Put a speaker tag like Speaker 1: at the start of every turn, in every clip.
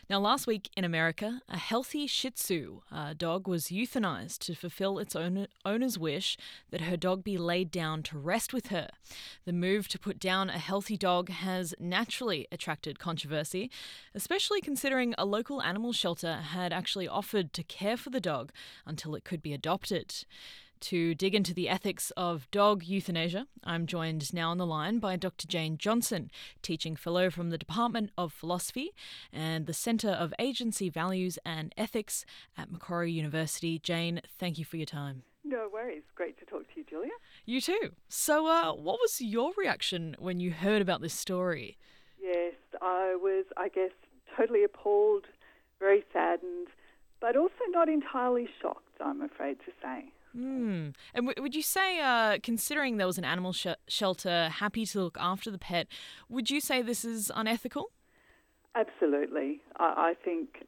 Speaker 1: Now, last week in America, a healthy Shih Tzu dog was euthanized to fulfill its owner's wish that her dog be laid down to rest with her. The move to put down a healthy dog has naturally attracted controversy, especially considering a local animal shelter had actually offered to care for the dog until it could be adopted. To dig into the ethics of dog euthanasia, I'm joined now on the line by Dr. Jane Johnson, teaching fellow from the Department of Philosophy and the Centre of Agency Values and Ethics at Macquarie University. Jane, thank you for your time.
Speaker 2: No worries. Great to talk to you, Julia.
Speaker 1: You too. So, what was your reaction when you heard about this story?
Speaker 2: Yes, I was, totally appalled, very saddened, but also not entirely shocked, I'm afraid to say.
Speaker 1: And would you say, considering there was an animal shelter happy to look after the pet, would you say this is unethical?
Speaker 2: Absolutely. I think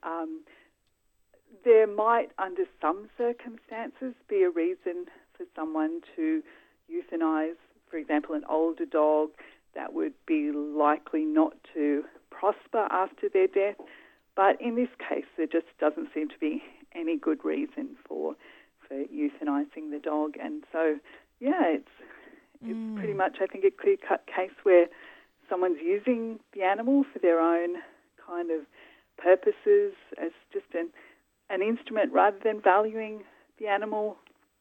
Speaker 2: there might, under some circumstances, be a reason for someone to euthanize, for example, an older dog that would be likely not to prosper after their death. But in this case, there just doesn't seem to be any good reason for euthanizing the dog. And so, it's pretty much, I think, a clear-cut case where someone's using the animal for their own kind of purposes as just an instrument rather than valuing the animal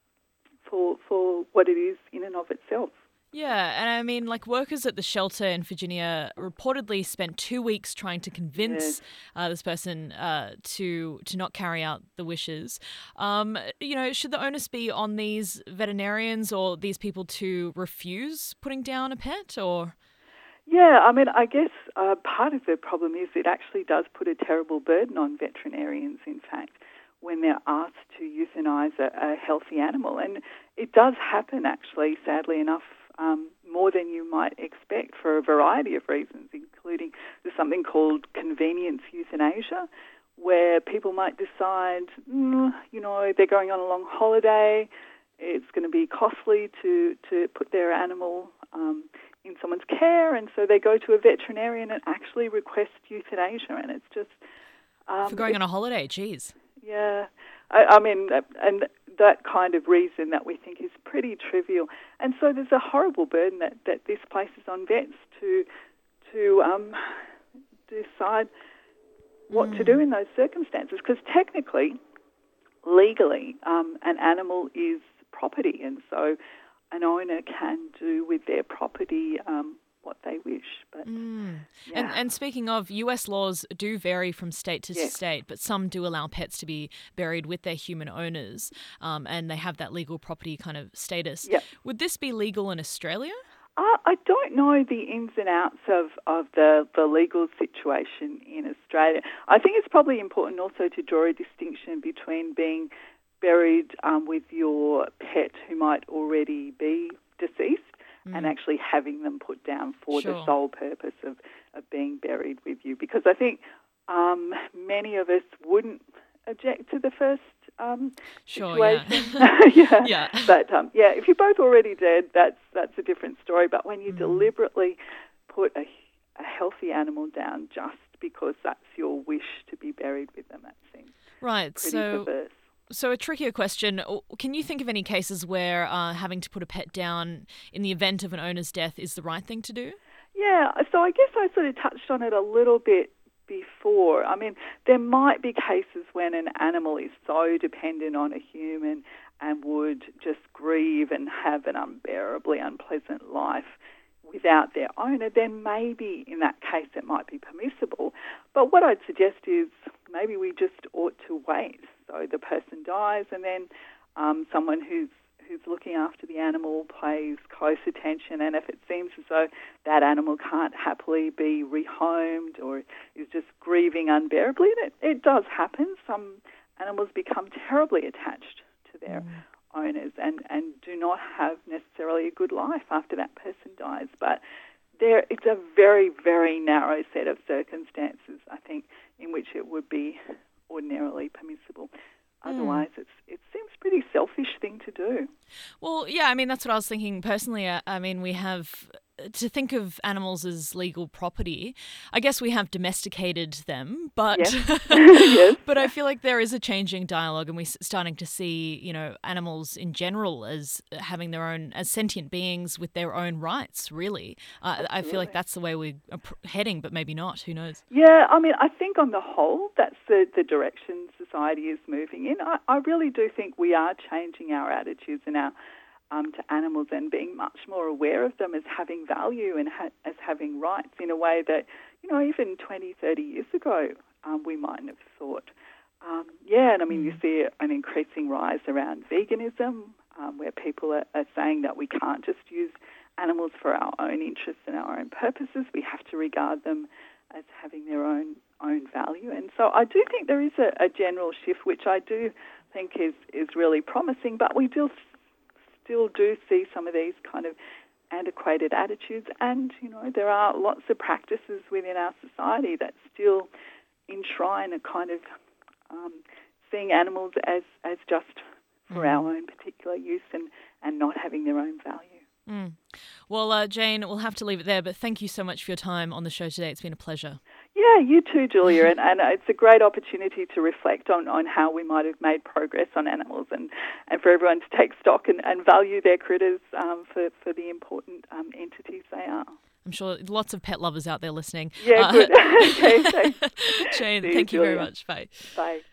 Speaker 2: for what it is in and of itself.
Speaker 1: Yeah, and I mean, workers at the shelter in Virginia reportedly spent 2 weeks trying to convince this person to not carry out the wishes. Should the onus be on these veterinarians or these people to refuse putting down a pet, or?
Speaker 2: Yeah, I mean, I guess part of the problem is it actually does put a terrible burden on veterinarians, in fact, when they're asked to euthanize a healthy animal. And it does happen, actually, sadly enough, more than you might expect for a variety of reasons, including there's something called convenience euthanasia, where people might decide, they're going on a long holiday, it's going to be costly to put their animal in someone's care, and so they go to a veterinarian and actually request euthanasia, and it's just...
Speaker 1: for going on a holiday, geez.
Speaker 2: Yeah, I mean, and that kind of reason that we think is pretty trivial. And so there's a horrible burden that this places on vets to decide what to do in those circumstances. Because technically, legally, an animal is property, and so an owner can do with their property what they wish. But
Speaker 1: And speaking of, US laws do vary from state to state, but some do allow pets to be buried with their human owners, and they have that legal property kind of status.
Speaker 2: Yep.
Speaker 1: Would this be legal in Australia?
Speaker 2: I don't know the ins and outs of the legal situation in Australia. I think it's probably important also to draw a distinction between being buried with your pet who might already be deceased and actually having them put down for the sole purpose of being buried with you. Because I think many of us wouldn't object to the first situation.
Speaker 1: Yeah.
Speaker 2: But if you're both already dead, that's a different story. But when you deliberately put a healthy animal down just because that's your wish to be buried with them, that seems pretty perverse.
Speaker 1: So a trickier question, can you think of any cases where having to put a pet down in the event of an owner's death is the right thing to do?
Speaker 2: Yeah, so I guess I sort of touched on it a little bit before. I mean, there might be cases when an animal is so dependent on a human and would just grieve and have an unbearably unpleasant life without their owner, then maybe in that case it might be permissible. But what I'd suggest is maybe we just ought to wait. So the person dies and then someone who's looking after the animal pays close attention, and if it seems as though that animal can't happily be rehomed or is just grieving unbearably, it does happen. Some animals become terribly attached to their owners and do not have necessarily a good life after that person dies. But it's a very, very narrow set of circumstances, I think, in which it would be ordinarily permissible. Otherwise, it seems a pretty selfish thing to do.
Speaker 1: Well, yeah, I mean, that's what I was thinking personally. I mean, we have to think of animals as legal property, I guess we have domesticated them, but
Speaker 2: Yes. Yes.
Speaker 1: but I feel like there is a changing dialogue, and we're starting to see, animals in general as having their own, as sentient beings with their own rights, really. I feel like that's the way we're heading, but maybe not. Who knows?
Speaker 2: Yeah, I mean, I think on the whole, that's the direction society is moving in. I really do think we are changing our attitudes and our to animals and being much more aware of them as having value and as having rights in a way that, even 20, 30 years ago we mightn't have thought. And I mean, you see an increasing rise around veganism where people are saying that we can't just use animals for our own interests and our own purposes. We have to regard them as having their own value. And so I do think there is a general shift, which I do think is really promising, but we still do see some of these kind of antiquated attitudes, and there are lots of practices within our society that still enshrine a kind of seeing animals as just for our own particular use and not having their own value.
Speaker 1: Well, Jane, we'll have to leave it there, but thank you so much for your time on the show today. It's been a pleasure.
Speaker 2: Yeah, you too, Julia, and it's a great opportunity to reflect on how we might have made progress on animals and for everyone to take stock and value their critters for the important entities they are.
Speaker 1: I'm sure lots of pet lovers out there listening.
Speaker 2: Yeah, good. Okay, thanks.
Speaker 1: Jane,
Speaker 2: See you,
Speaker 1: thank you very
Speaker 2: Julia.
Speaker 1: much. Bye.
Speaker 2: Bye.